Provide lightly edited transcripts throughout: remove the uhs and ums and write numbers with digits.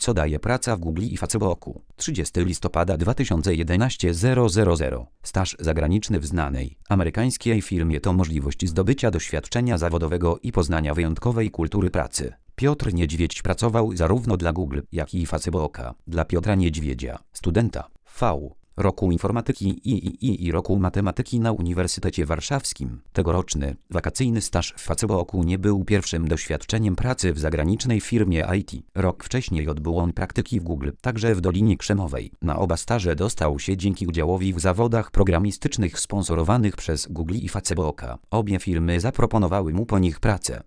co daje praca w Google i Facebooku. 30 listopada 2011 000. Staż zagraniczny w znanej amerykańskiej firmie to możliwość zdobycia doświadczenia zawodowego i poznania wyjątkowej kultury pracy. Piotr Niedźwiedź pracował zarówno dla Google, jak i Facebooka. Dla Piotra Niedźwiedzia, studenta roku informatyki i roku matematyki na Uniwersytecie Warszawskim. Tegoroczny, wakacyjny staż w Facebooku nie był pierwszym doświadczeniem pracy w zagranicznej firmie IT. Rok wcześniej odbył on praktyki w Google, także w Dolinie Krzemowej. Na oba staże dostał się dzięki udziałowi w zawodach programistycznych sponsorowanych przez Google i Facebooka. Obie firmy zaproponowały mu po nich pracę.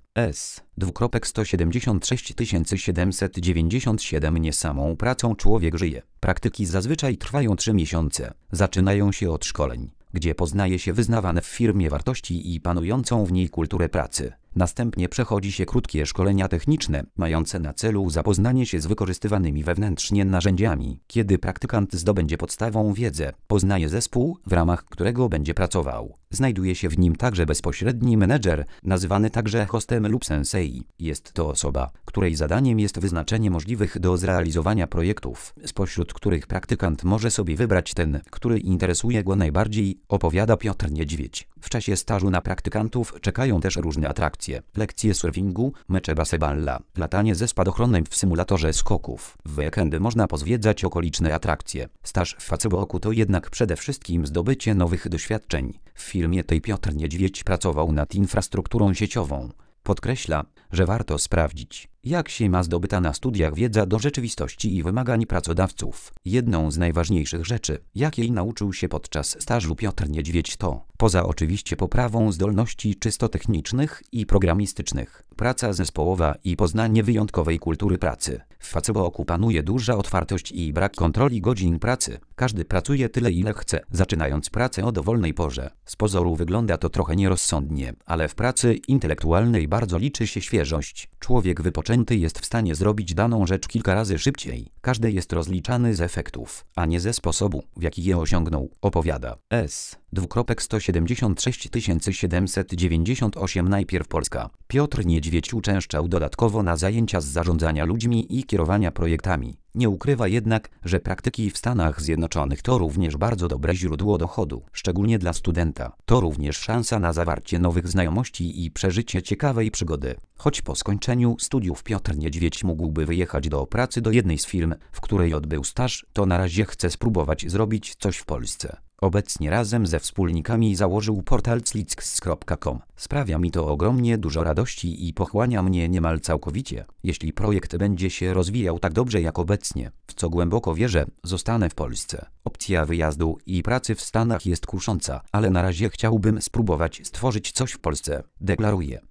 176 797 Nie samą pracą człowiek żyje. Praktyki zazwyczaj trwają 3 miesiące. Zaczynają się od szkoleń, gdzie poznaje się wyznawane w firmie wartości i panującą w niej kulturę pracy. Następnie przechodzi się krótkie szkolenia techniczne, mające na celu zapoznanie się z wykorzystywanymi wewnętrznie narzędziami. Kiedy praktykant zdobędzie podstawową wiedzę, poznaje zespół, w ramach którego będzie pracował. Znajduje się w nim także bezpośredni menedżer, nazywany także hostem lub sensei. Jest to osoba, której zadaniem jest wyznaczenie możliwych do zrealizowania projektów, spośród których praktykant może sobie wybrać ten, który interesuje go najbardziej, opowiada Piotr Niedźwiedź. W czasie stażu na praktykantów czekają też różne atrakcje, lekcje surfingu, mecze baseballa, latanie ze spadochronem w symulatorze skoków. W weekendy można pozwiedzać okoliczne atrakcje. Staż w Facebooku to jednak przede wszystkim zdobycie nowych doświadczeń. W firmie tej Piotr Niedźwiedź pracował nad infrastrukturą sieciową. Podkreśla, że warto sprawdzić, jak się ma zdobyta na studiach wiedza do rzeczywistości i wymagań pracodawców. Jedną z najważniejszych rzeczy, jakiej nauczył się podczas stażu Piotr Niedźwiedź to, poza oczywiście poprawą zdolności czysto technicznych i programistycznych, praca zespołowa i poznanie wyjątkowej kultury pracy. W Facebooku panuje duża otwartość i brak kontroli godzin pracy. Każdy pracuje tyle, ile chce, zaczynając pracę o dowolnej porze. Z pozoru wygląda to trochę nierozsądnie, ale w pracy intelektualnej bardzo liczy się świeżość. Człowiek wypoczęty jest w stanie zrobić daną rzecz kilka razy szybciej. Każdy jest rozliczany z efektów, a nie ze sposobu, w jaki je osiągnął, opowiada. 176 798 Najpierw Polska. Piotr Niedźwiedź uczęszczał dodatkowo na zajęcia z zarządzania ludźmi i kierowania projektami. Nie ukrywa jednak, że praktyki w Stanach Zjednoczonych to również bardzo dobre źródło dochodu, szczególnie dla studenta. To również szansa na zawarcie nowych znajomości i przeżycie ciekawej przygody. Choć po skończeniu studiów Piotr Niedźwiedź mógłby wyjechać do pracy do jednej z firm, w której odbył staż, to na razie chce spróbować zrobić coś w Polsce. Obecnie razem ze wspólnikami założył portal clixx.com. Sprawia mi to ogromnie dużo radości i pochłania mnie niemal całkowicie. Jeśli projekt będzie się rozwijał tak dobrze jak obecnie, w co głęboko wierzę, zostanę w Polsce. Opcja wyjazdu i pracy w Stanach jest kusząca, ale na razie chciałbym spróbować stworzyć coś w Polsce, deklaruje.